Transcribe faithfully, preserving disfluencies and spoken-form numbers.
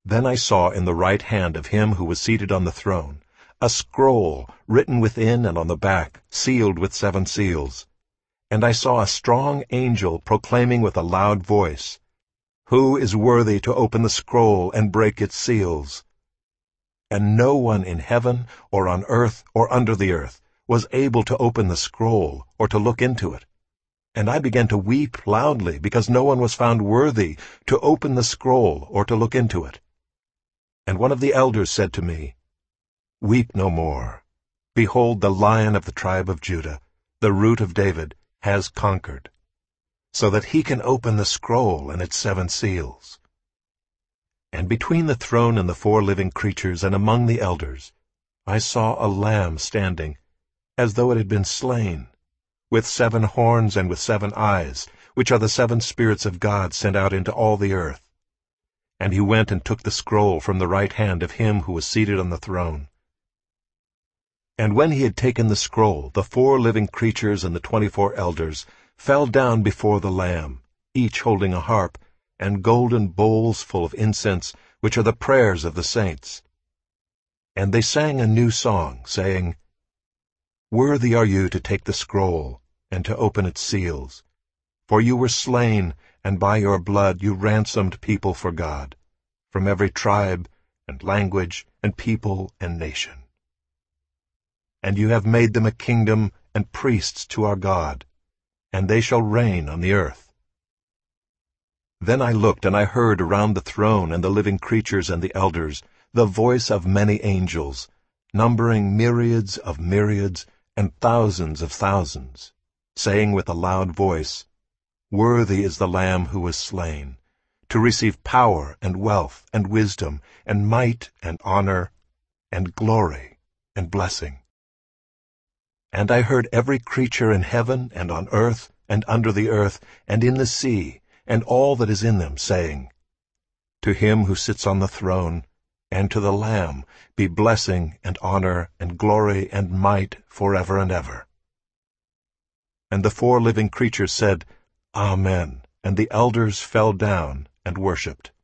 Then I saw in the right hand of him who was seated on the throne a scroll written within and on the back, sealed with seven seals. And I saw a strong angel proclaiming with a loud voice, "Who is worthy to open the scroll and break its seals?" And no one in heaven or on earth or under the earth was able to open the scroll or to look into it. And I began to weep loudly because no one was found worthy to open the scroll or to look into it. And one of the elders said to me, "Weep no more. Behold, the Lion of the tribe of Judah, the Root of David, has conquered, so that he can open the scroll and its seven seals." And between the throne and the four living creatures and among the elders, I saw a lamb standing, as though it had been slain, with seven horns and with seven eyes, which are the seven spirits of God sent out into all the earth. And he went and took the scroll from the right hand of him who was seated on the throne. And when he had taken the scroll, the four living creatures and the twenty-four elders fell down before the Lamb, each holding a harp, and golden bowls full of incense, which are the prayers of the saints. And they sang a new song, saying, "Worthy are you to take the scroll, and to open its seals. For you were slain, and by your blood you ransomed people for God, from every tribe, and language, and people, and nation. And you have made them a kingdom and priests to our God, and they shall reign on the earth." Then I looked, and I heard around the throne and the living creatures and the elders the voice of many angels, numbering myriads of myriads and thousands of thousands, saying with a loud voice, "Worthy is the Lamb who was slain, to receive power and wealth and wisdom and might and honor and glory and blessing." And I heard every creature in heaven and on earth and under the earth and in the sea and all that is in them, saying, "To him who sits on the throne and to the Lamb be blessing and honor and glory and might forever and ever." And the four living creatures said, "Amen," and the elders fell down and worshipped.